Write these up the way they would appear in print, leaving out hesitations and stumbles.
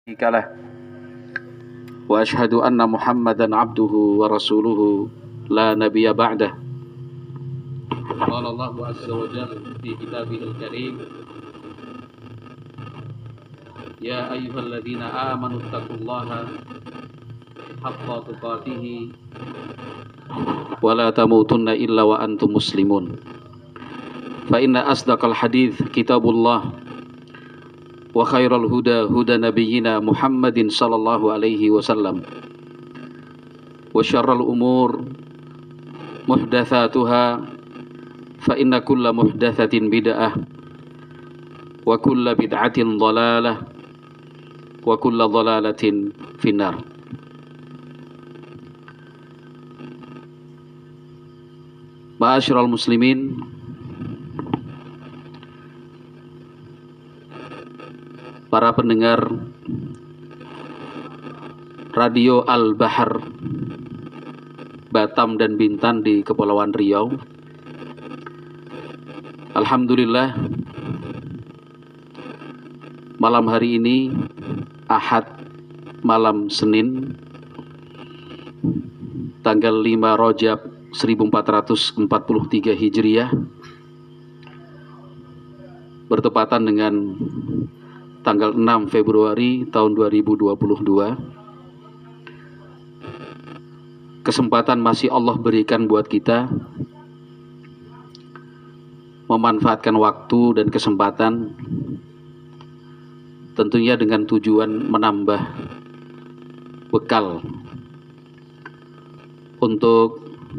شريك له وأشهد أن محمدا عبده ورسوله لا نبي بعده. قال الله عز وجل في كتابه الكريم: يا أيها الذين آمنوا اتقوا الله حق تقاته ولا تموتن إلا وأنتم مسلمون. فإن أصدق الحديث كتاب الله وخير الهدى هدى نبينا محمد صلى الله عليه وسلم وشر الأمور محدثاتها فإن كل محدثة بدعة وكل بدعة ضلالة وكل ضلالة في النار. Ma'asyiral muslimin, para pendengar Radio Al-Bahar Batam dan Bintan di Kepulauan Riau. Alhamdulillah, malam hari ini Ahad, malam Senin, tanggal 5 Rajab 1443 Hijriah, bertepatan dengan tanggal 6 Februari tahun 2022. Kesempatan masih Allah berikan buat kita memanfaatkan waktu dan kesempatan, tentunya dengan tujuan menambah bekal untuk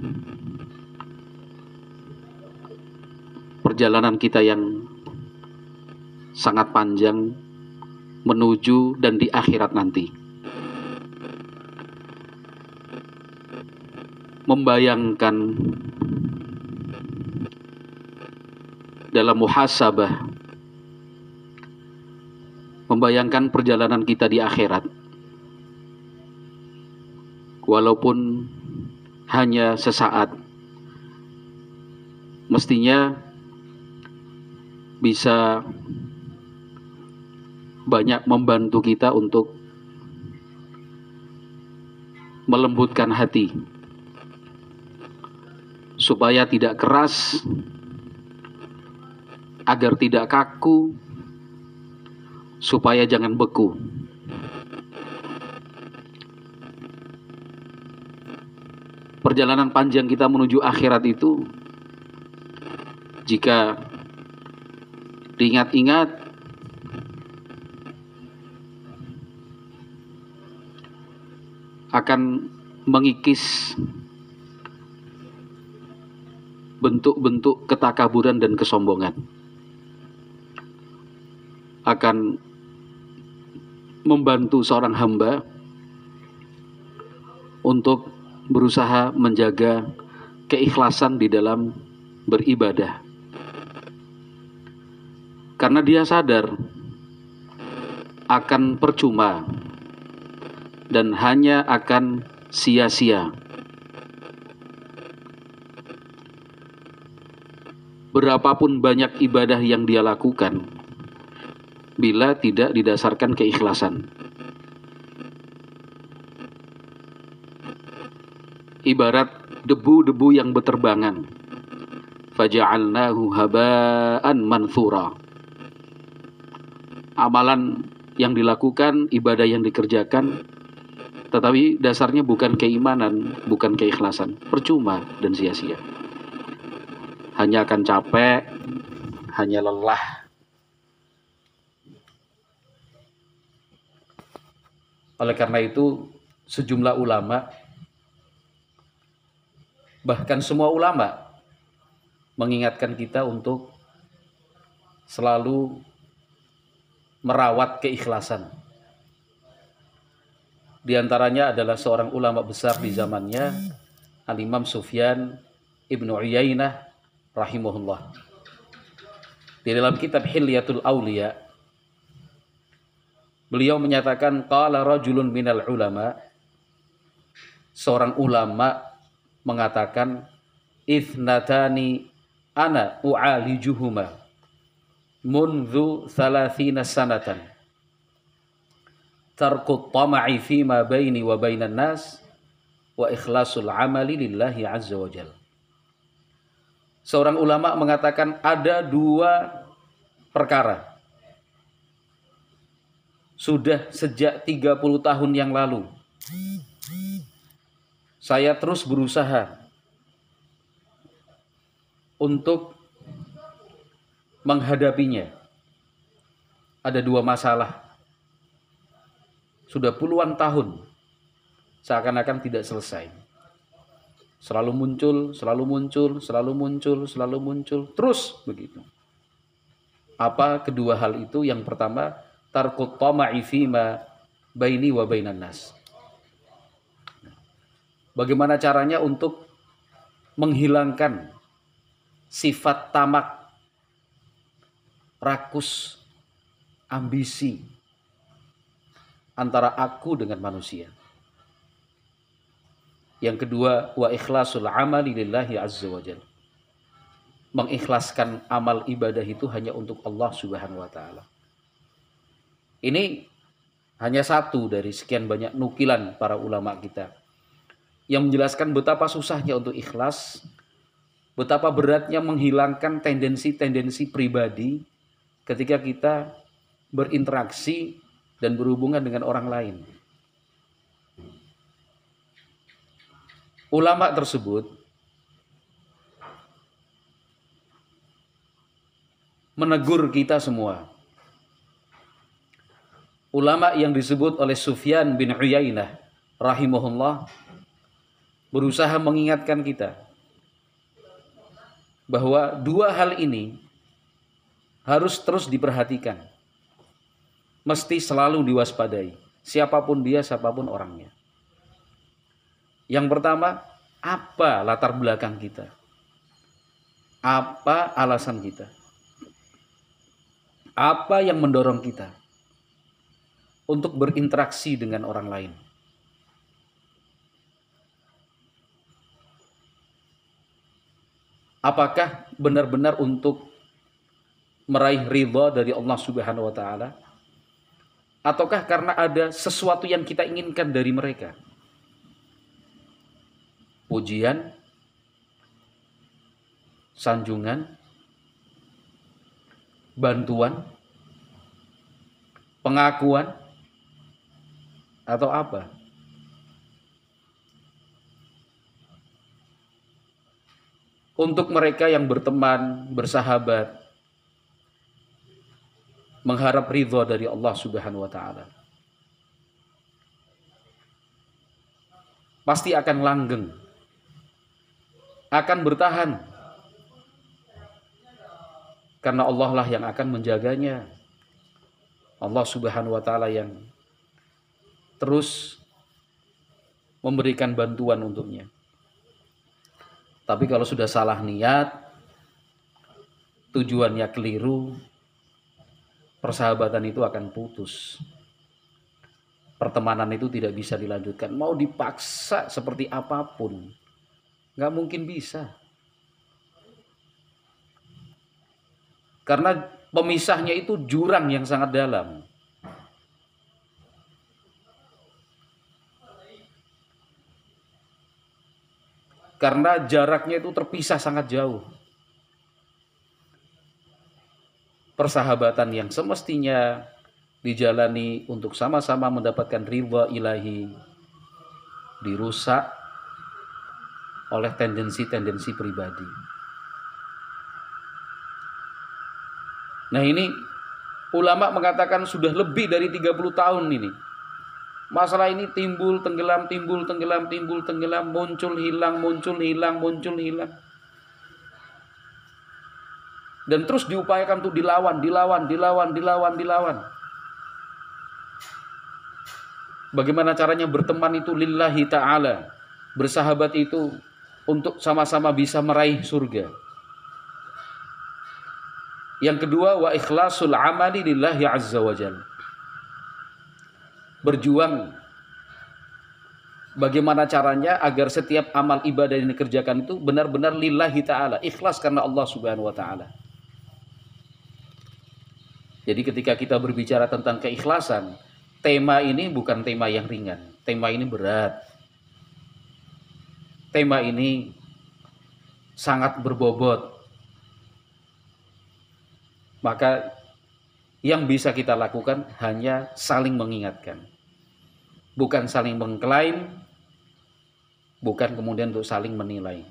perjalanan kita yang sangat panjang menuju dan di akhirat nanti. Membayangkan dalam muhasabah, membayangkan perjalanan kita di akhirat, walaupun hanya sesaat, mestinya bisa banyak membantu kita untuk melembutkan hati, supaya tidak keras, agar tidak kaku, supaya jangan beku. Perjalanan panjang kita menuju akhirat itu, jika diingat-ingat, akan mengikis bentuk-bentuk ketakaburan dan kesombongan, akan membantu seorang hamba untuk berusaha menjaga keikhlasan di dalam beribadah, karena dia sadar akan percuma dan hanya akan sia-sia. Berapapun banyak ibadah yang dia lakukan, bila tidak didasarkan keikhlasan. Ibarat debu-debu yang beterbangan, faja'alnahu haba'an manthura. Amalan yang dilakukan, ibadah yang dikerjakan, tetapi dasarnya bukan keimanan, bukan keikhlasan, percuma dan sia-sia. Hanya akan capek, hanya lelah. Oleh karena itu, sejumlah ulama, bahkan semua ulama, mengingatkan kita untuk selalu merawat keikhlasan. Di antaranya adalah seorang ulama besar di zamannya, Al-Imam Sufyan Ibnu Uyainah rahimahullah. Di dalam kitab Hilyatul Auliya, beliau menyatakan, qala rajulun minal ulama, seorang ulama mengatakan, ithnatani ana u'alijuhuma mundu thalathina sanatan. tarkut tama'i fima baini wa bainan nas wa ikhlasul amali lillahi azza wa jalla. Seorang ulama mengatakan ada dua perkara. Sudah sejak 30 tahun yang lalu saya terus berusaha untuk menghadapinya. Ada dua masalah. Sudah puluhan tahun seakan-akan tidak selesai. Selalu muncul, selalu muncul, selalu muncul, selalu muncul, terus begitu. Apa kedua hal itu? Yang pertama, tarkut tama'i fima baini wa bainan nas. Bagaimana caranya untuk menghilangkan sifat tamak, rakus, ambisi antara aku dengan manusia. Yang kedua, wa ikhlasul amali lillahi azza wa jalla. Mengikhlaskan amal ibadah itu hanya untuk Allah Subhanahu wa taala. Ini hanya satu dari sekian banyak nukilan para ulama kita yang menjelaskan betapa susahnya untuk ikhlas, betapa beratnya menghilangkan tendensi-tendensi pribadi ketika kita berinteraksi dan berhubungan dengan orang lain. Ulama tersebut menegur kita semua. Ulama yang disebut oleh Sufyan bin Uyainah rahimahullah berusaha mengingatkan kita bahwa dua hal ini harus terus diperhatikan. Mesti selalu diwaspadai. Siapapun dia, siapapun orangnya. Yang pertama, apa latar belakang kita? Apa alasan kita? Apa yang mendorong kita untuk berinteraksi dengan orang lain? Apakah benar-benar untuk meraih ridha dari Allah Subhanahu wa taala? Ataukah karena ada sesuatu yang kita inginkan dari mereka? Pujian, sanjungan, bantuan, pengakuan, atau apa? Untuk mereka yang berteman, bersahabat, mengharap ridha dari Allah Subhanahu wa taala, pasti akan langgeng, akan bertahan, karena Allah lah yang akan menjaganya. Allah Subhanahu wa taala yang terus memberikan bantuan untuknya. Tapi kalau sudah salah niat, tujuannya keliru, persahabatan itu akan putus. Pertemanan itu tidak bisa dilanjutkan. Mau dipaksa seperti apapun, nggak mungkin bisa. Karena pemisahnya itu jurang yang sangat dalam. Karena jaraknya itu terpisah sangat jauh. Persahabatan yang semestinya dijalani untuk sama-sama mendapatkan ridha ilahi dirusak oleh tendensi-tendensi pribadi. Nah, ini ulama mengatakan sudah lebih dari 30 tahun ini. Masalah ini timbul, tenggelam, timbul, tenggelam, timbul, tenggelam, muncul, hilang, muncul, hilang, muncul, hilang. Dan terus diupayakan untuk dilawan. Bagaimana caranya berteman itu lillahi ta'ala. Bersahabat itu untuk sama-sama bisa meraih surga. Yang kedua, wa ikhlasul amali lillahi azza wa jalla. Berjuang bagaimana caranya agar setiap amal ibadah yang dikerjakan itu benar-benar lillahi ta'ala, ikhlas karena Allah Subhanahu wa ta'ala. Jadi ketika kita berbicara tentang keikhlasan, tema ini bukan tema yang ringan. Tema ini berat. Tema ini sangat berbobot. Maka yang bisa kita lakukan hanya saling mengingatkan. Bukan saling mengklaim, bukan kemudian untuk saling menilai.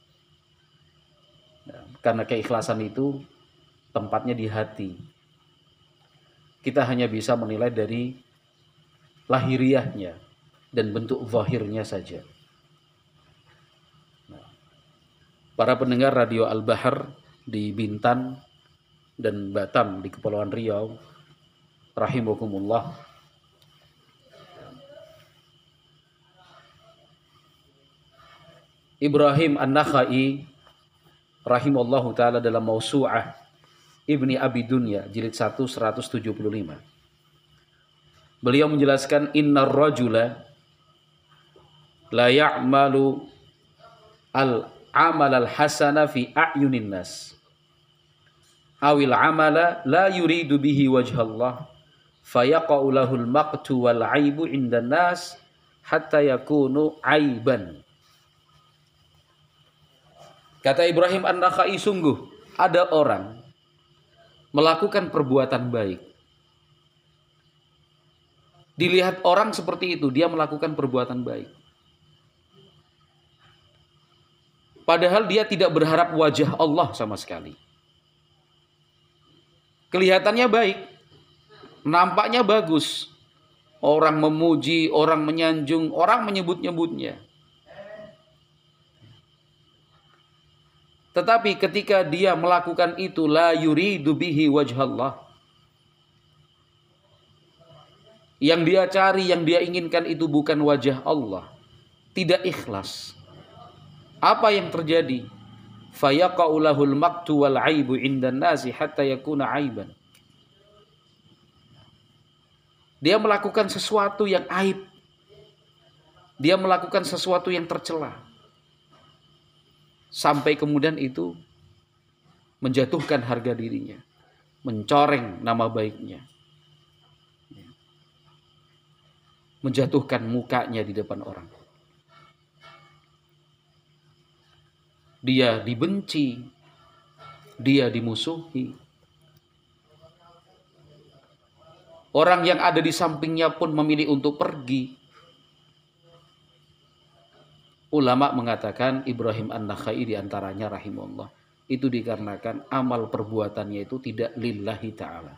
Karena keikhlasan itu tempatnya di hati. Kita hanya bisa menilai dari lahiriahnya dan bentuk zahirnya saja. Para pendengar Radio Al-Bahar di Bintan dan Batam di Kepulauan Riau, rahimakumullah. Ibrahim An-Nakhai rahimallahu taala dalam Mausu'ah Ibni Abi Dunya jilid 1 175. Beliau menjelaskan innar rajula la ya'malu al-amal al-hasana fi a'yunin nas awil amala la yuridu bihi wajhallah fayaqa'u lahul maqtu wal 'aibu 'indan nas hatta yakunu 'aiban. Kata Ibrahim An-Nakhai, sungguh ada orang melakukan perbuatan baik. Dilihat orang seperti itu, dia melakukan perbuatan baik. Padahal dia tidak berharap wajah Allah sama sekali. Kelihatannya baik, nampaknya bagus. Orang memuji, orang menyanjung, orang menyebut-nyebutnya. Tetapi ketika dia melakukan itu, la yuridu bihi wajhallah. Yang dia cari, yang dia inginkan itu bukan wajah Allah. Tidak ikhlas. Apa yang terjadi? Fayaqa'u lahul maqtu wal 'aibu 'indan nasi hatta yakuna 'aiban. Dia melakukan sesuatu yang aib. Dia melakukan sesuatu yang tercela. Sampai kemudian itu menjatuhkan harga dirinya, mencoreng nama baiknya, menjatuhkan mukanya di depan orang. Dia dibenci, dia dimusuhi. Orang yang ada di sampingnya pun memilih untuk pergi. Ulama mengatakan Ibrahim An-Nakhai diantaranya rahimahullah, itu dikarenakan amal perbuatannya itu tidak lillahi ta'ala.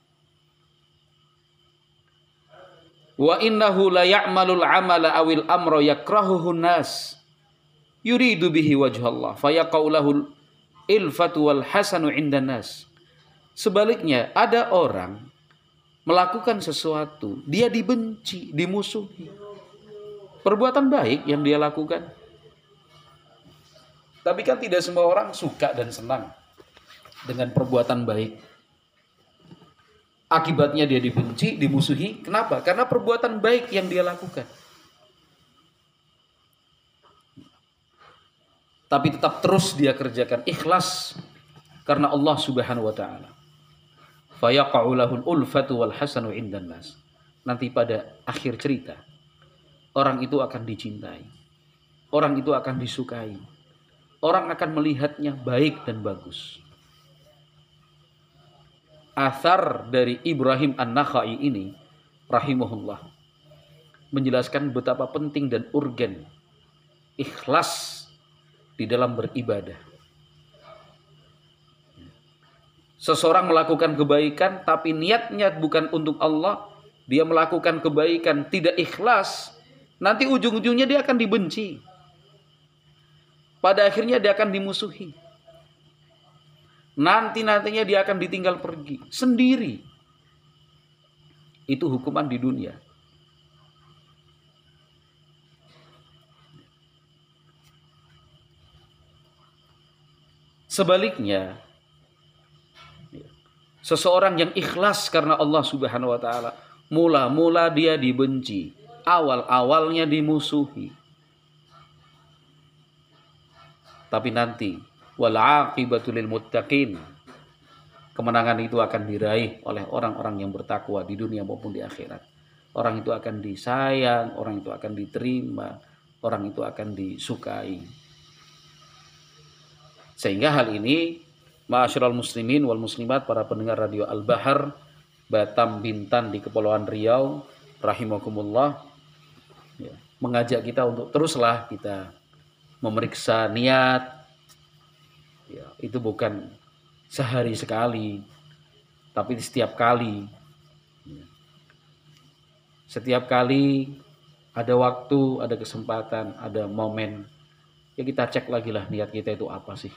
Wa innahu la ya'malul amala awil amra yakrahuhu nas yuridu bihi wajhallah fayaqa'u lahul ilfatu wal hasanu 'indan nas. Sebaliknya, ada orang melakukan sesuatu, dia dibenci, dimusuhi. Perbuatan baik yang dia lakukan. Tapi kan tidak semua orang suka dan senang dengan perbuatan baik. Akibatnya dia dibenci, dimusuhi. Kenapa? Karena perbuatan baik yang dia lakukan. Tapi tetap terus dia kerjakan ikhlas karena Allah Subhanahu wa taala. Fayaqa'u lahul ulfatu wal hasanu 'indan nas. Nanti pada akhir cerita, orang itu akan dicintai. Orang itu akan disukai. Orang akan melihatnya baik dan bagus. Athar dari Ibrahim An-Nakhai ini rahimahullah menjelaskan betapa penting dan urgen ikhlas di dalam beribadah. Seseorang melakukan kebaikan tapi niatnya bukan untuk Allah, dia melakukan kebaikan tidak ikhlas, nanti ujung-ujungnya dia akan dibenci. Pada akhirnya dia akan dimusuhi. Nantinya dia akan ditinggal pergi sendiri. Itu hukuman di dunia. Sebaliknya, seseorang yang ikhlas karena Allah Subhanahu wa taala, mula-mula dia dibenci, awal-awalnya dimusuhi. Tapi nanti wal 'aqibatu lil muttaqin, kemenangan itu akan diraih oleh orang-orang yang bertakwa di dunia maupun di akhirat. orang itu akan disayang, orang itu akan diterima, orang itu akan disukai. Sehingga hal ini, ma'asyiral muslimin wal muslimat, para pendengar radio Al-Bahar, Batam, Bintan di Kepulauan Riau, rahimakumullah, ya, mengajak kita untuk teruslah kita memeriksa niat. Ya, itu bukan sehari sekali, tapi setiap kali. Setiap kali ada waktu, ada kesempatan, ada momen, ya kita cek lagi lah niat kita itu apa sih.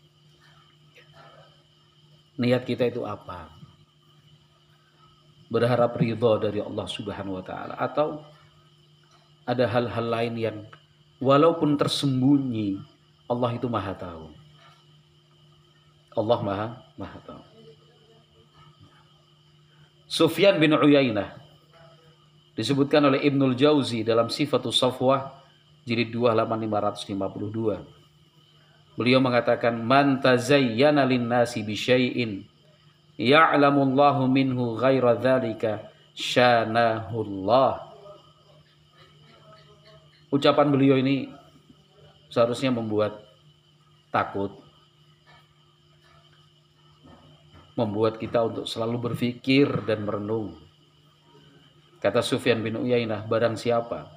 Niat kita itu apa? Berharap ridho dari Allah Subhanahu wa Ta'ala, atau ada hal-hal lain yang walaupun tersembunyi, Allah itu maha tahu. Allah maha tahu. Sufyan bin Uyainah disebutkan oleh Ibnul Jauzi dalam Sifatus Safwah jilid 2 halaman 552. Beliau mengatakan, man tazayyana lin-nasi bi syai'in ya'lamullahu minhu ghaira dzalika syanahullah. Ucapan beliau ini seharusnya membuat takut, membuat kita untuk selalu berpikir dan merenung. Kata Sufyan bin Uyainah, barang siapa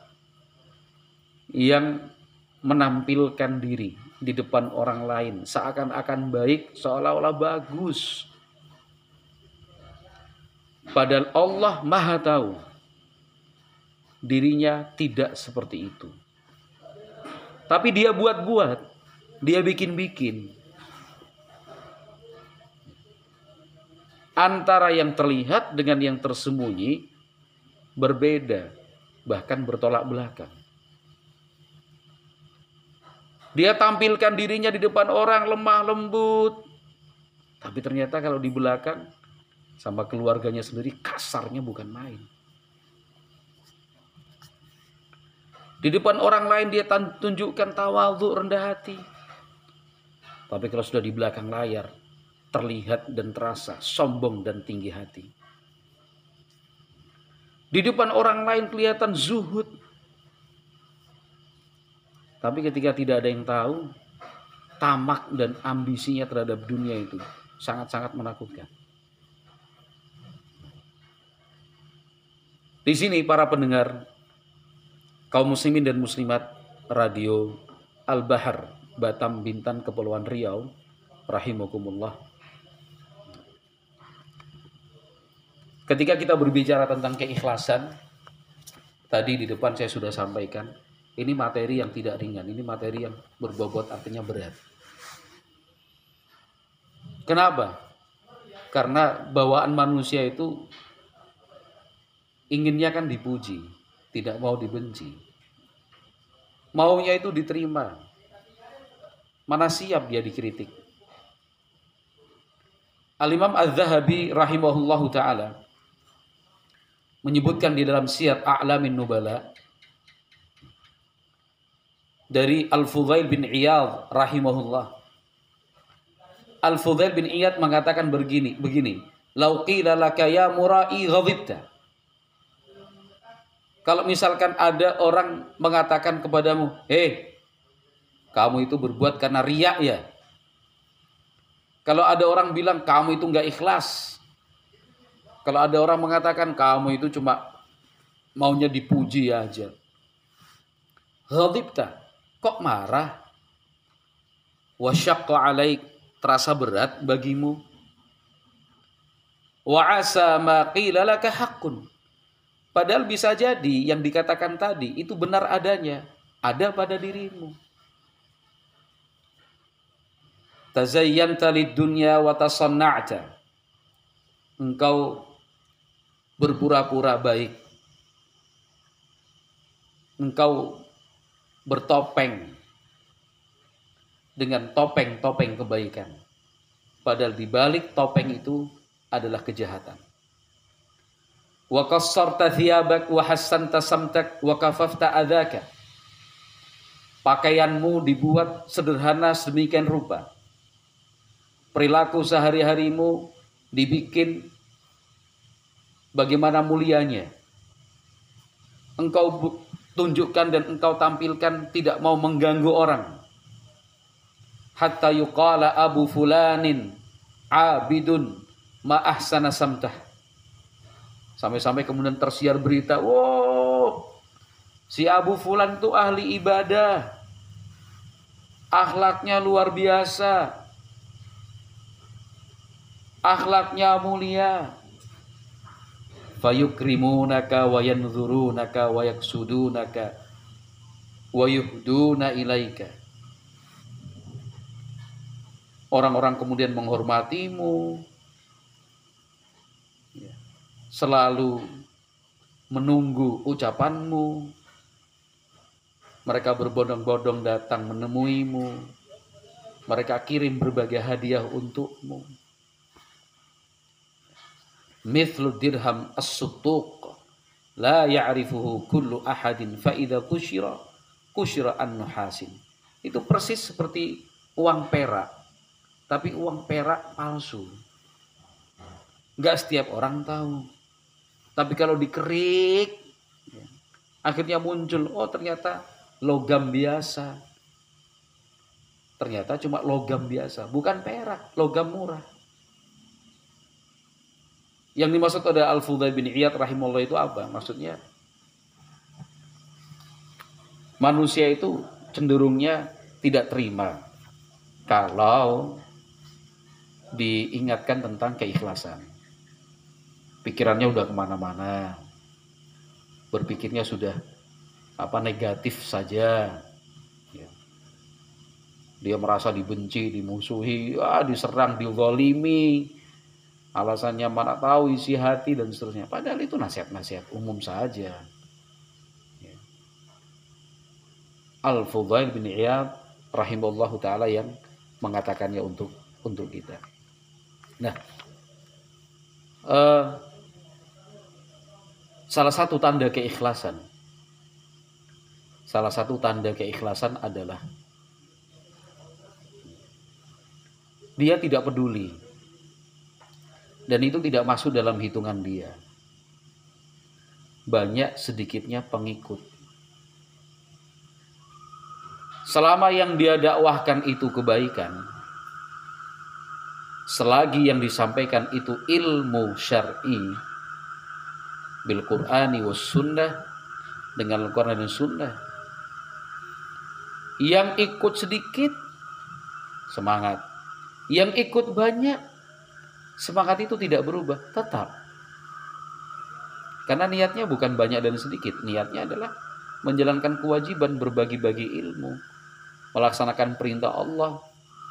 yang menampilkan diri di depan orang lain seakan-akan baik, seolah-olah bagus, padahal Allah maha tahu dirinya tidak seperti itu, tapi dia buat-buat, dia bikin-bikin. Antara yang terlihat dengan yang tersembunyi berbeda, bahkan bertolak belakang. Dia tampilkan dirinya di depan orang lemah lembut, tapi ternyata kalau di belakang sama keluarganya sendiri kasarnya bukan main. Di depan orang lain dia tunjukkan tawadhu, rendah hati, tapi kalau sudah di belakang layar terlihat dan terasa sombong dan tinggi hati. Di depan orang lain kelihatan zuhud, tapi ketika tidak ada yang tahu, tamak dan ambisinya terhadap dunia itu sangat-sangat menakutkan. Di sini para pendengar, kaum muslimin dan muslimat radio Al-Bahar, Batam, Bintan, Kepulauan Riau, rahimakumullah. Ketika kita berbicara tentang keikhlasan, tadi di depan saya sudah sampaikan, ini materi yang tidak ringan, ini materi yang berbobot, artinya berat. Kenapa? Karena bawaan manusia itu inginnya kan dipuji, tidak mau dibenci. Maunya itu diterima. Mana siap dia dikritik. Al-Imam Az-Zahabi rahimahullahu ta'ala menyebutkan di dalam Siyar A'lamin Nubala dari Al-Fudail bin Iyad rahimahullah. Al-Fudail bin Iyad mengatakan begini, lau qila laka ya murai ghadibta. Kalau misalkan ada orang mengatakan kepadamu, kamu itu berbuat karena riya ya. Kalau ada orang bilang kamu itu enggak ikhlas. Kalau ada orang mengatakan kamu itu cuma maunya dipuji aja. Ghadibta, kok marah? Wa syaqqa 'alaik, terasa berat bagimu. Wa 'asa ma qila laka haqqun. Padahal bisa jadi yang dikatakan tadi itu benar adanya, ada pada dirimu. Tazayyanta lid-dunya wa tasanna'ta. Engkau berpura-pura baik. Engkau bertopeng dengan topeng-topeng kebaikan. Padahal di balik topeng itu adalah kejahatan. Wa qassarta thiyabak wa hassanta samtak wa kafafta adhaka. Pakaianmu dibuat sederhana sedemikian rupa. Perilaku sehari-harimu dibikin bagaimana mulianya. engkau tunjukkan dan engkau tampilkan tidak mau mengganggu orang. Hatta yuqala Abu Fulanin abidun ma ahsana samtah. Sampai-sampai kemudian tersiar berita, wow, si Abu Fulan itu ahli ibadah, akhlaknya luar biasa, akhlaknya mulia. Fayukrimunaka wa yanzurunaka wa yaksudunaka wa yuhduna ilaika. Orang-orang kemudian menghormatimu, selalu menunggu ucapanmu. Mereka berbondong-bondong datang menemuimu. Mereka kirim berbagai hadiah untukmu. Mithlu dirham as-sutuq la ya'rifuhu kullu ahadin fa idza kusyira an-nuhasin. Itu persis seperti uang perak, tapi uang perak palsu. Enggak setiap orang tahu. Tapi kalau dikerik, akhirnya muncul, oh ternyata logam biasa. Ternyata cuma logam biasa, bukan perak, logam murah. Yang dimaksud ada Al-Fudail bin Iyad rahimahullah itu apa? Maksudnya manusia itu cenderungnya tidak terima kalau diingatkan tentang keikhlasan. Pikirannya udah kemana-mana, berpikirnya sudah negatif saja. Dia merasa dibenci, dimusuhi, diserang, dizalimi. Alasannya mana tahu isi hati dan seterusnya. Padahal itu nasihat-nasihat umum saja. Al-Fudail bin Iyad rahimahullahu ta'ala yang mengatakannya untuk kita. Nah, salah satu tanda keikhlasan adalah dia tidak peduli. Dan itu tidak masuk dalam hitungan dia. Banyak sedikitnya pengikut. Selama yang dia dakwahkan itu kebaikan, selagi yang disampaikan itu ilmu syar'i bil Qur'ani was sunnah, dengan Al-Quran dan Sunnah, yang ikut sedikit semangat, yang ikut banyak semangat itu tidak berubah, tetap. Karena niatnya bukan banyak dan sedikit. Niatnya adalah menjalankan kewajiban berbagi-bagi ilmu, melaksanakan perintah Allah.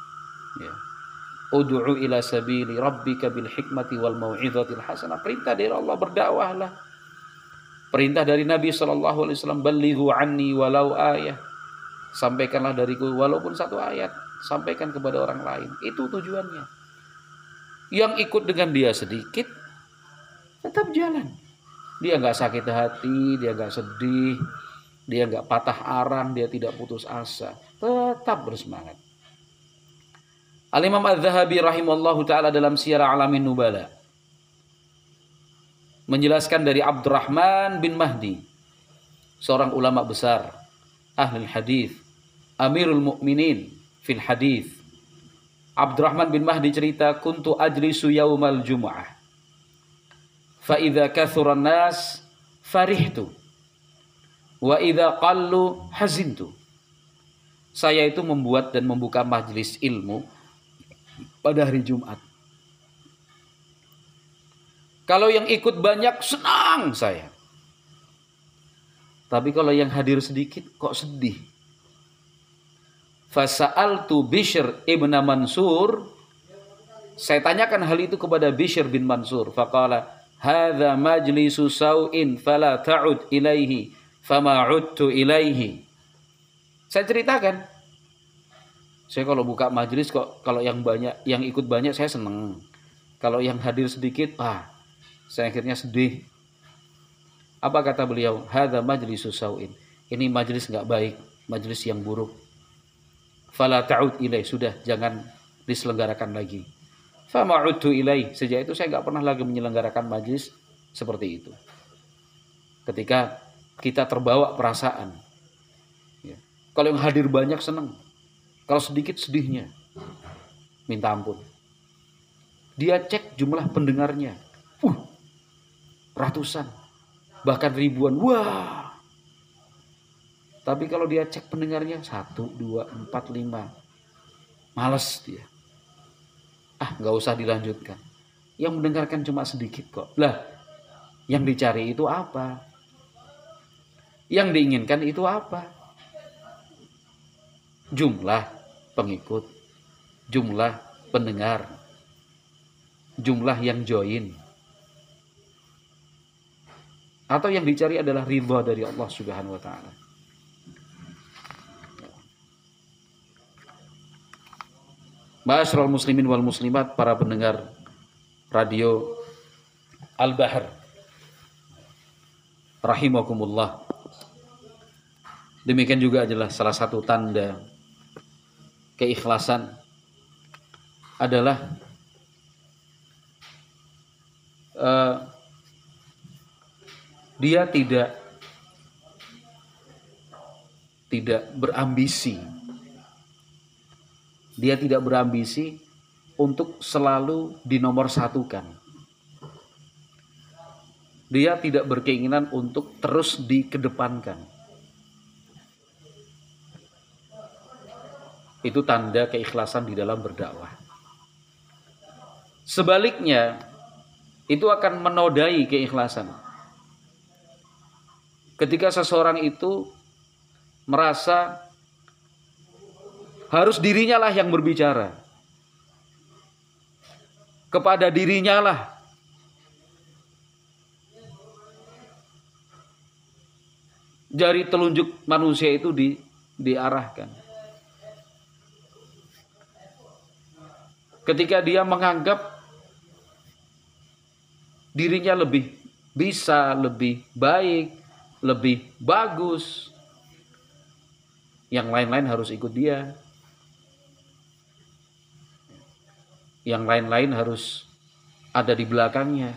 Ud'u ila sabili rabbika bil hikmati wal mau'izatil hasanah. Perintah dari Allah, berdakwahlah. Perintah dari Nabi SAW, ballighu anni walau ayah. Sampaikanlah dariku walaupun satu ayat. Sampaikan kepada orang lain. Itu tujuannya. Yang ikut dengan dia sedikit, tetap jalan. Dia nggak sakit hati, dia nggak sedih, dia nggak patah arang, dia tidak putus asa, tetap bersemangat. Al-Imam Az-Zahabi rahimallahu ta'ala dalam Syiar A'lamin Nubala menjelaskan dari Abdurrahman bin Mahdi, seorang ulama besar, ahli hadis, Amirul Mukminin fil hadis. Abdurrahman bin Mahdi cerita, kuntu ajlisu yaumal jumu'ah fa idza kathuran nas farihtu wa idza qallu hazintu. Saya itu membuat dan membuka majelis ilmu pada hari Jumat. Kalau yang ikut banyak senang saya. Tapi kalau yang hadir sedikit kok sedih. Fasa'altu Bishr ibn Mansur. Saya tanyakan hal itu kepada Bishr bin Mansur. Faqala hadza majlisu sau'in fala ta'ud ilaihi fama 'udtu ilaihi. Saya ceritakan, saya kalau buka majelis kok kalau yang banyak, yang ikut banyak saya seneng. Kalau yang hadir sedikit, saya akhirnya sedih. Apa kata beliau? Hadza majlisu sau'in. Ini majelis enggak baik, majelis yang buruk. Fala ta'ud ilai, sudah jangan diselenggarakan lagi. Fama 'udtu ilai, sejak itu saya enggak pernah lagi menyelenggarakan majelis seperti itu. Ketika kita terbawa perasaan. Ya. Kalau yang hadir banyak senang, kalau sedikit sedihnya, minta ampun. Dia cek jumlah pendengarnya, ratusan, bahkan ribuan. Wah. Tapi kalau dia cek pendengarnya 1, 2, 4, 5, males dia. Nggak usah dilanjutkan. Yang mendengarkan cuma sedikit kok. Lah, yang dicari itu apa? Yang diinginkan itu apa? Jumlah pengikut, jumlah pendengar, jumlah yang join. Atau yang dicari adalah ridha dari Allah Subhanahu wa taala. Ma'asyiral muslimin wal muslimat, para pendengar radio Al-Bahr rahimakumullah. Demikian juga adalah salah satu tanda keikhlasan adalah dia tidak berambisi. Dia tidak berambisi untuk selalu dinomorsatukan. Dia tidak berkeinginan untuk terus dikedepankan. Itu tanda keikhlasan di dalam berdakwah. Sebaliknya, itu akan menodai keikhlasan. Ketika seseorang itu merasa harus dirinya lah yang berbicara, kepada dirinya lah jari telunjuk manusia itu diarahkan. Ketika dia menganggap dirinya lebih bisa, lebih baik, lebih bagus, yang lain-lain harus ikut dia. Yang lain-lain harus ada di belakangnya.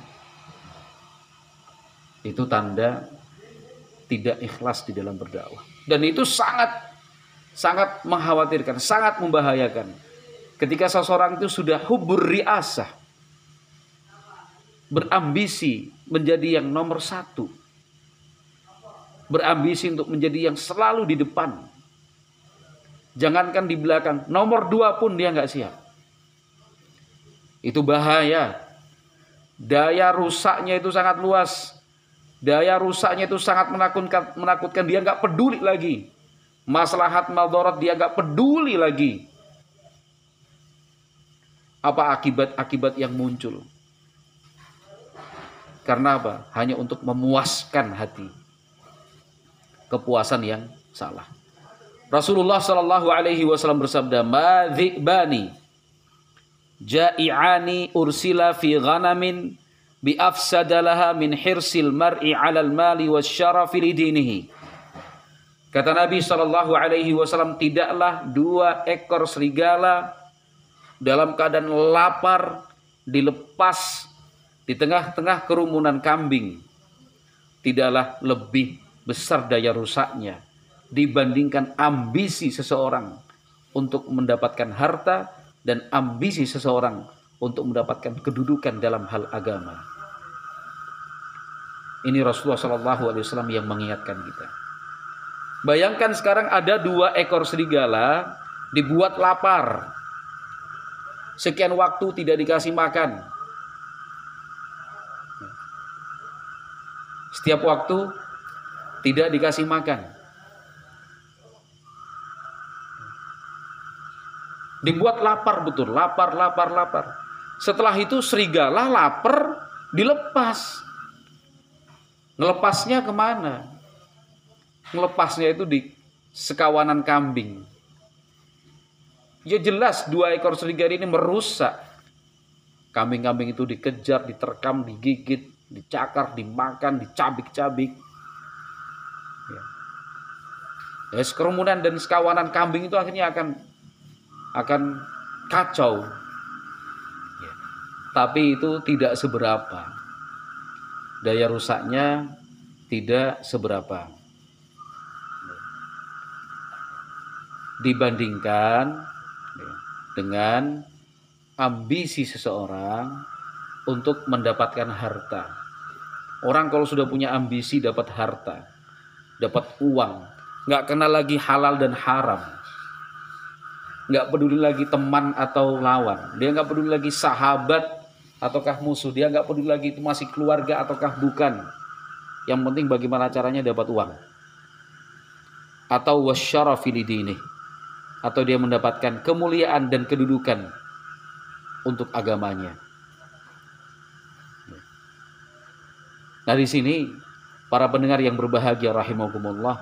Itu tanda tidak ikhlas di dalam berdakwah. Dan itu sangat mengkhawatirkan, sangat membahayakan. Ketika seseorang itu sudah hubur riasah, berambisi menjadi yang nomor 1, berambisi untuk menjadi yang selalu di depan, jangankan di belakang, nomor 2 pun dia nggak siap. Itu bahaya. Daya rusaknya itu sangat luas. Daya rusaknya itu sangat menakutkan. Dia nggak peduli lagi. Maslahat madarat dia nggak peduli lagi. Apa akibat-akibat yang muncul? Karena apa? Hanya untuk memuaskan hati. Kepuasan yang salah. Rasulullah Shallallahu Alaihi Wasallam bersabda, "Madhibani ja'i'ani ursila fi ghanamin bi afsadalaha min hirsil mar'i 'alal mali wasyarafi lidinihi." Kata Nabi sallallahu alaihi wasallam, tidaklah 2 ekor serigala dalam keadaan lapar dilepas di tengah-tengah kerumunan kambing, tidaklah lebih besar daya rusaknya dibandingkan ambisi seseorang untuk mendapatkan harta dan ambisi seseorang untuk mendapatkan kedudukan dalam hal agama. Ini Rasulullah SAW yang mengingatkan kita. Bayangkan sekarang ada 2 ekor serigala dibuat lapar. Sekian waktu tidak dikasih makan. Setiap waktu tidak dikasih makan. Dibuat lapar betul, lapar. Setelah itu serigala lapar dilepas. Ngelepasnya kemana? Ngelepasnya itu di sekawanan kambing. Ya jelas 2 ekor serigala ini merusak. Kambing-kambing itu dikejar, diterkam, digigit, dicakar, dimakan, dicabik-cabik. Ya, kerumunan dan sekawanan kambing itu akhirnya akan kacau. Ya. Tapi itu tidak seberapa. Daya rusaknya tidak seberapa dibandingkan dengan ambisi seseorang untuk mendapatkan harta. Orang kalau sudah punya ambisi dapat harta, dapat uang, nggak kenal lagi halal dan haram, nggak peduli lagi teman atau lawan, dia nggak peduli lagi sahabat ataukah musuh, dia nggak peduli lagi itu masih keluarga ataukah bukan. Yang penting bagaimana caranya dapat uang. Atau wasyarafi lidinih, atau dia mendapatkan kemuliaan dan kedudukan untuk agamanya. Nah, di sini para pendengar yang berbahagia rahimakumullah,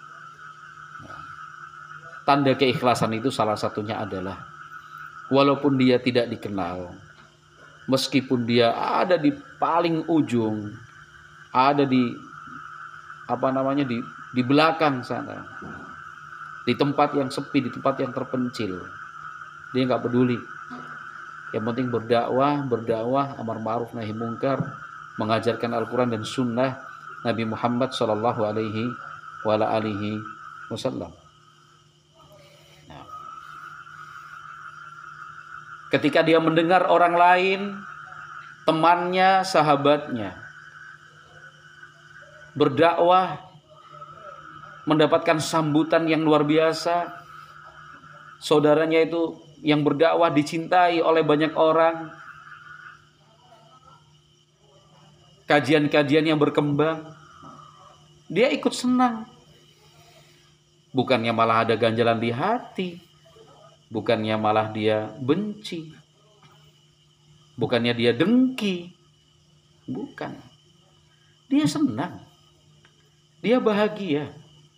tanda keikhlasan itu salah satunya adalah walaupun dia tidak dikenal, meskipun dia ada di paling ujung, ada di di belakang sana, di tempat yang sepi, di tempat yang terpencil, dia nggak peduli. Yang penting berdakwah, amar ma'ruf nahi mungkar, mengajarkan Al-Quran dan Sunnah Nabi Muhammad Sallallahu Alaihi Wasallam. Nah, ketika dia mendengar orang lain, temannya, sahabatnya berdakwah, mendapatkan sambutan yang luar biasa, saudaranya itu yang berdakwah dicintai oleh banyak orang, kajian-kajian yang berkembang, dia ikut senang. Bukannya malah ada ganjalan di hati, bukannya malah dia benci, bukannya dia dengki, bukan. Dia senang, dia bahagia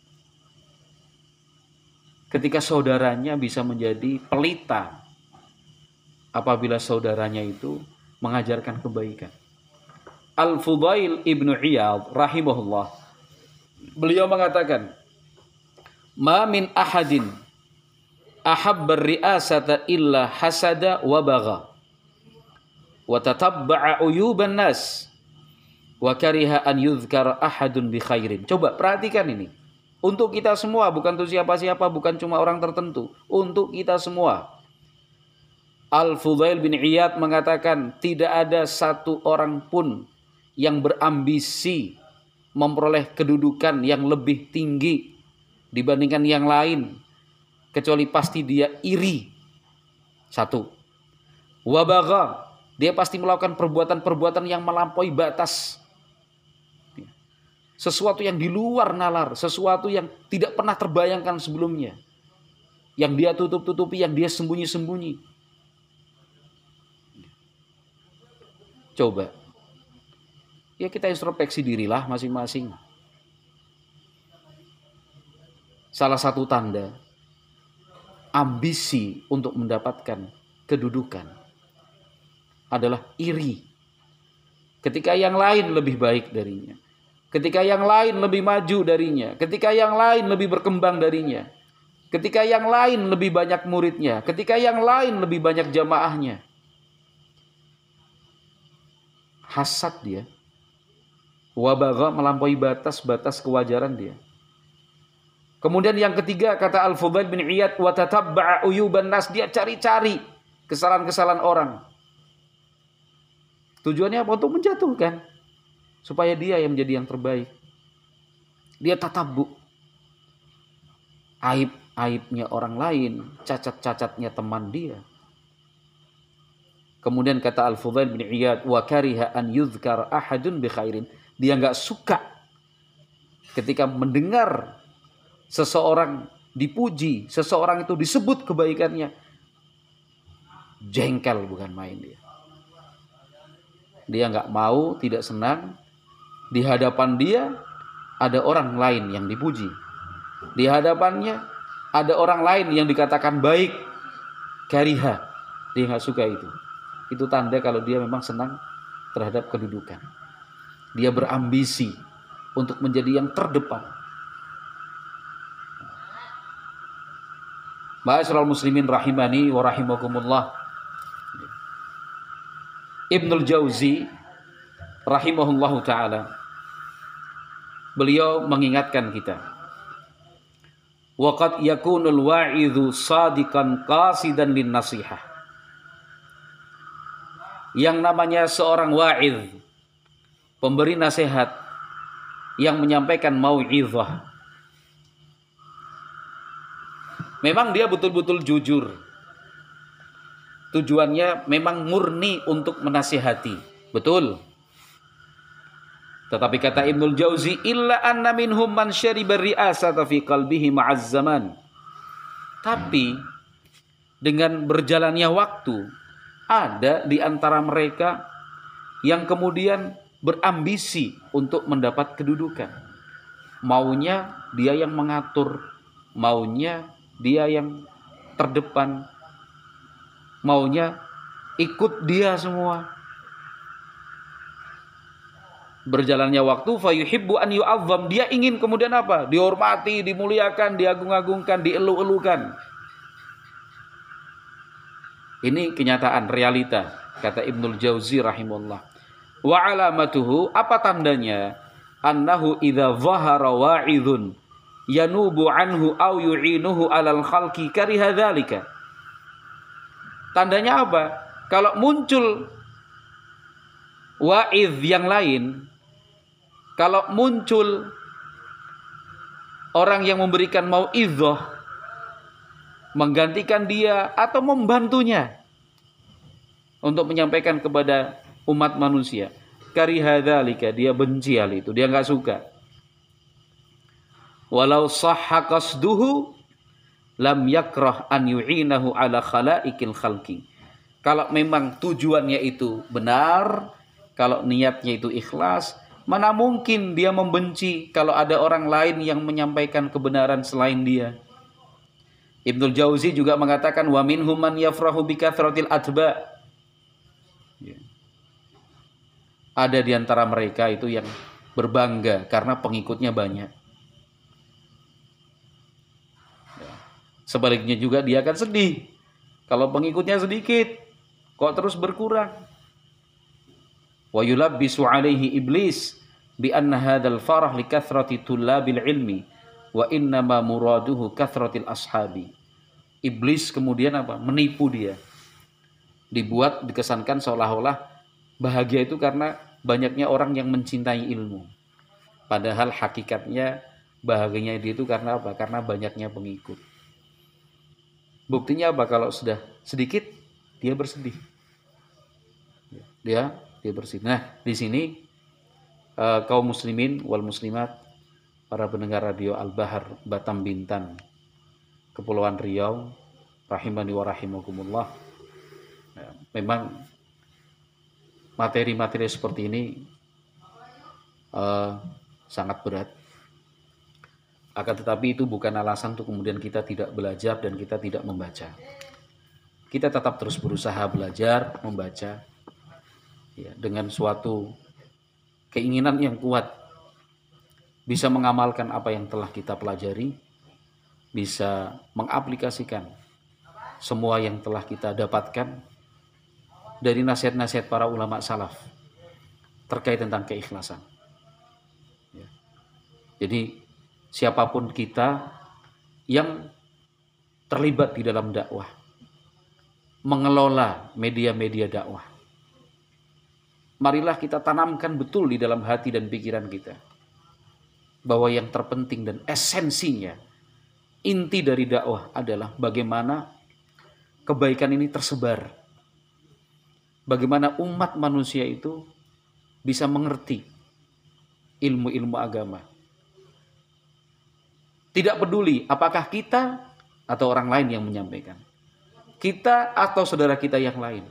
ketika saudaranya bisa menjadi pelita apabila saudaranya itu mengajarkan kebaikan. Al-Fudail ibnu Iyad rahimahullah, beliau mengatakan, ma min ahadin ahabbar ri'asata illa hasada wa bagha wa tatabba'a uyuban nas wa kariha an yudhkara ahadun bi khairin. Coba perhatikan ini. Untuk kita semua, bukan untuk siapa-siapa, bukan cuma orang tertentu, untuk kita semua. Al-Fudail bin Iyad mengatakan, tidak ada satu orang pun yang berambisi memperoleh kedudukan yang lebih tinggi dibandingkan yang lain, kecuali pasti dia iri. Satu. Wabagha, dia pasti melakukan perbuatan-perbuatan yang melampaui batas. Sesuatu yang di luar nalar, sesuatu yang tidak pernah terbayangkan sebelumnya, yang dia tutup-tutupi, yang dia sembunyi-sembunyi. Coba, ya kita introspeksi dirilah masing-masing. Salah satu tanda ambisi untuk mendapatkan kedudukan adalah iri. Ketika yang lain lebih baik darinya, ketika yang lain lebih maju darinya, ketika yang lain lebih berkembang darinya, ketika yang lain lebih banyak muridnya, ketika yang lain lebih banyak jamaahnya, hasad dia, wabagha, melampaui batas-batas kewajaran dia. Kemudian yang ketiga, kata Al-Fudail bin Iyad, wa tatabba'a uyuban nas, dia cari-cari kesalahan-kesalahan orang. Tujuannya apa? Untuk menjatuhkan, supaya dia yang menjadi yang terbaik. Dia tatabbu aib-aibnya orang lain, cacat-cacatnya teman dia. Kemudian kata Al-Fudail bin Iyad, wa kariha an yudhkar ahadun bi khairin, dia enggak suka ketika mendengar seseorang dipuji, seseorang itu disebut kebaikannya. Jengkel bukan main dia. Dia enggak mau, tidak senang di hadapan dia ada orang lain yang dipuji. Di hadapannya ada orang lain yang dikatakan baik. Kariha, dia enggak suka itu. Itu tanda kalau dia memang senang terhadap kedudukan. Dia berambisi untuk menjadi yang terdepan. Ma'asyiral muslimin rahimani wa rahimakumullah. Ibnul Jauzi rahimahullahu ta'ala beliau mengingatkan kita. Waqad yakunul wa'idhu sadiqan qasidan lin nasihah. Yang namanya seorang wa'idh, pemberi nasihat yang menyampaikan mau'izah, memang dia betul-betul jujur. Tujuannya memang murni untuk menasihati. Betul. Tetapi kata Ibnul Jauzi, illa anna minhum man syariba ri'asata fi qalbihi ma'az zaman. Tapi dengan berjalannya waktu, ada di antara mereka yang kemudian berambisi untuk mendapat kedudukan. Maunya dia yang mengatur, maunya dia yang terdepan, maunya ikut dia semua. Berjalannya waktu, fayuhibbu an yu'azzam, dia ingin kemudian apa? Dihormati, dimuliakan, diagung-agungkan, dielu-elukan. Ini kenyataan, realita, kata Ibnul Jauzi rahimahullah. Wa alamatuhu, apa tandanya? Annahu idza dhahara wa'idhun yanubu anhu aw yu'inuhu 'alal khalqi kariha dzalika. Tandanya apa? Kalau muncul wa'idh yang lain, kalau muncul orang yang memberikan mau'izah, menggantikan dia atau membantunya untuk menyampaikan kepada umat manusia, kariha dzalika, dia benci hal itu, dia enggak suka. Walau sahha qasduhu lam yakrah an yu'inahu ala khalaiqil khalqi. Kalau memang tujuannya itu benar, kalau niatnya itu ikhlas, mana mungkin dia membenci kalau ada orang lain yang menyampaikan kebenaran selain dia. Ibnul Jauzi juga mengatakan wa minhum man yafrahu bi kathratil atba. Ada di antara mereka itu yang berbangga karena pengikutnya banyak. Sebaliknya juga dia akan sedih kalau pengikutnya sedikit, kok terus berkurang. Wa yulabbisu alaihi iblis bi anna hadzal farah li kathrati tullabil ilmi wa innama muraduhu kathratil ashabi. Iblis kemudian apa? Menipu dia. Dibuat, dikesankan seolah-olah bahagia itu karena banyaknya orang yang mencintai ilmu. Padahal hakikatnya bahagianya dia itu karena apa? Karena banyaknya pengikut. Buktinya apa? Kalau sudah sedikit, dia bersedih. Dia bersedih. Nah, di sini kaum muslimin wal muslimat, para pendengar radio Al-Bahar Batam Bintan, Kepulauan Riau, rahimani wa rahimakumullah. Memang materi-materi seperti ini sangat berat. Akan tetapi itu bukan alasan untuk kemudian kita tidak belajar dan kita tidak membaca. Kita tetap terus berusaha belajar, membaca, ya, dengan suatu keinginan yang kuat, bisa mengamalkan apa yang telah kita pelajari, bisa mengaplikasikan semua yang telah kita dapatkan dari nasihat-nasihat para ulama salaf terkait tentang keikhlasan. Ya. Jadi siapapun kita yang terlibat di dalam dakwah, mengelola media-media dakwah, marilah kita tanamkan betul di dalam hati dan pikiran kita bahwa yang terpenting dan esensinya, inti dari dakwah adalah bagaimana kebaikan ini tersebar. Bagaimana umat manusia itu bisa mengerti ilmu-ilmu agama. Tidak peduli apakah kita atau orang lain yang menyampaikan. Kita atau saudara kita yang lain.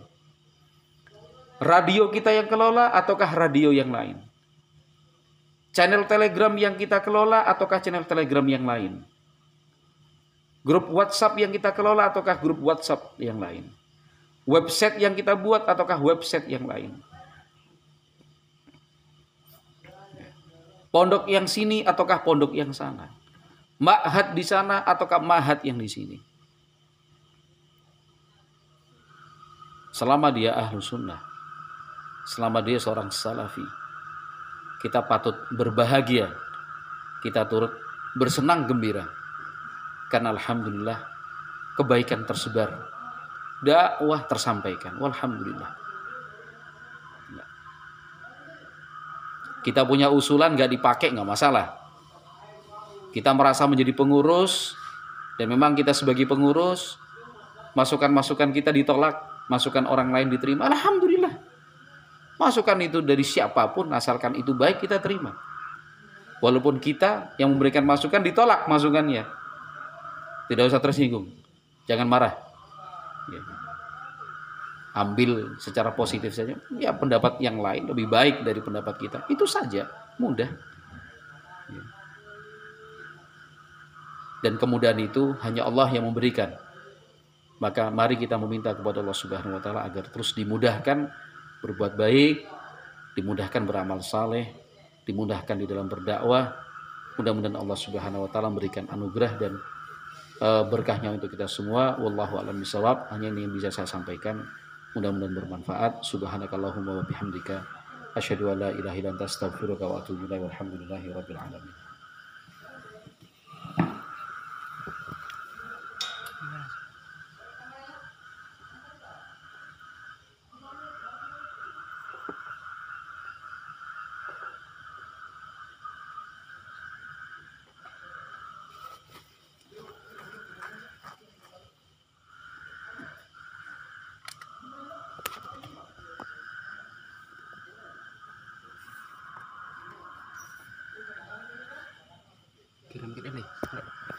Radio kita yang kelola ataukah radio yang lain. Channel Telegram yang kita kelola ataukah channel Telegram yang lain. Grup WhatsApp yang kita kelola ataukah grup WhatsApp yang lain. Website yang kita buat ataukah website yang lain. Pondok yang sini ataukah pondok yang sana. Ma'had di sana ataukah ma'had yang di sini. Selama dia ahlu sunnah, selama dia seorang salafi, kita patut berbahagia kita turut bersenang gembira. Karena alhamdulillah kebaikan tersebar, dakwah tersampaikan. Walhamdulillah. Kita punya usulan nggak dipakai nggak masalah. Kita merasa menjadi pengurus dan memang kita sebagai pengurus, masukan-masukan kita ditolak, masukan orang lain diterima. Alhamdulillah. Masukan itu dari siapapun asalkan itu baik kita terima. Walaupun kita yang memberikan masukan ditolak masukannya. Tidak usah tersinggung. Jangan marah. Ya. Ambil secara positif saja. Ya, pendapat yang lain lebih baik dari pendapat kita. Itu saja, mudah. Ya. Dan kemudahan itu hanya Allah yang memberikan. Maka mari kita meminta kepada Allah Subhanahu wa taala agar terus dimudahkan berbuat baik, dimudahkan beramal saleh, dimudahkan di dalam berdakwah. Mudah-mudahan Allah Subhanahu wa taala memberikan anugerah dan berkahnya untuk kita semua. Wallahu a'lam bishawab. Hanya ini yang bisa saya sampaikan. Mudah-mudahan bermanfaat. Subhanakallahumma wa bihamdika asyhadu an la ilaha illa anta astaghfiruka wa atubu ilaik. Walhamdulillahi rabbil alamin. Kirim kita nih.